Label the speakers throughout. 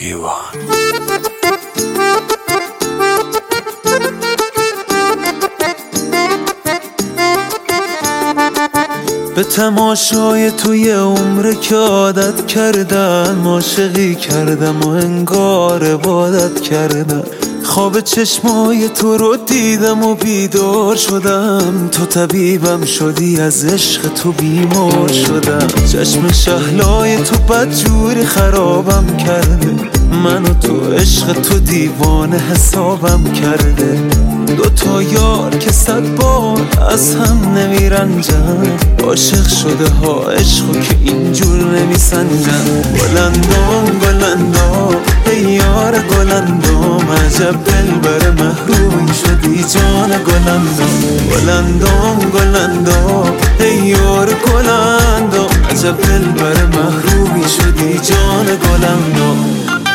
Speaker 1: ایوان به تماشای توی عمر که عادت کردم، عاشقی کردم و انگار عبادت کردم. خواب چشمای تو رو دیدم و بیدار شدم، تو طبیبم شدی، از عشق تو بیمار شدم. چشم شهلای تو بدجوری خرابم کرده، من و تو عشق تو دیوانه حسابم کرده. دوتا یار که 100 بار از هم نمیرنجن، عاشق شده ها عشقو که اینجور نمیسنجن. گلندام گلندام ای یار گلندام، عجب دلبر محرومی شدی جان گلندام. گلندام گلندام ای یار گلندام، عجب دلبر محرومی شدی جان گلندام.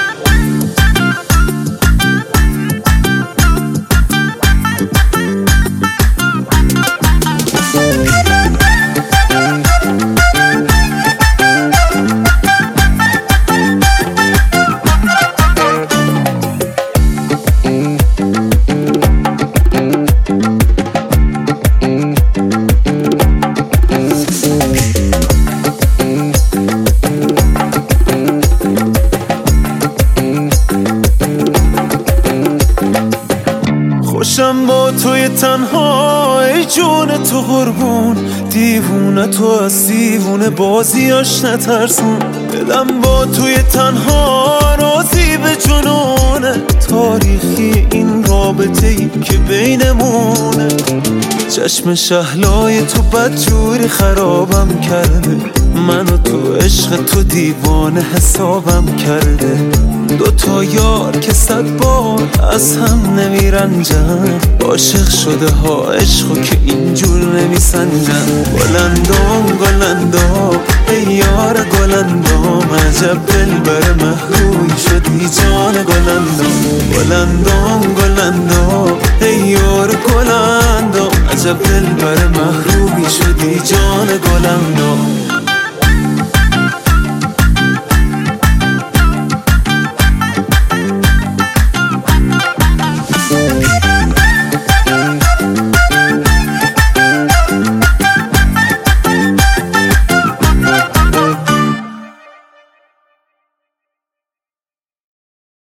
Speaker 1: خوشم با توی تنها ای جون تو قربون، دیوونه تو از دیوونه بازیاش نترسون. دلم با توی تنها راضی به جنونه، تاریخی این رابطه ای که بینمونه. چشم شهلای تو بدجوری خرابم کرده، من و تو عشق تو دیوانه حسابم کرده. دوتا یار که 100 بار از هم نمیرنجن، عاشق شده ها عشقو که اینجور نمیسنجن. گلندام گلندام ای یار گلندام، عجب دلبر محرومی شدی جان گلندام. گلندام گلندام ای یار گلندام، عجب دلبر محرومی شدی جان گلندام.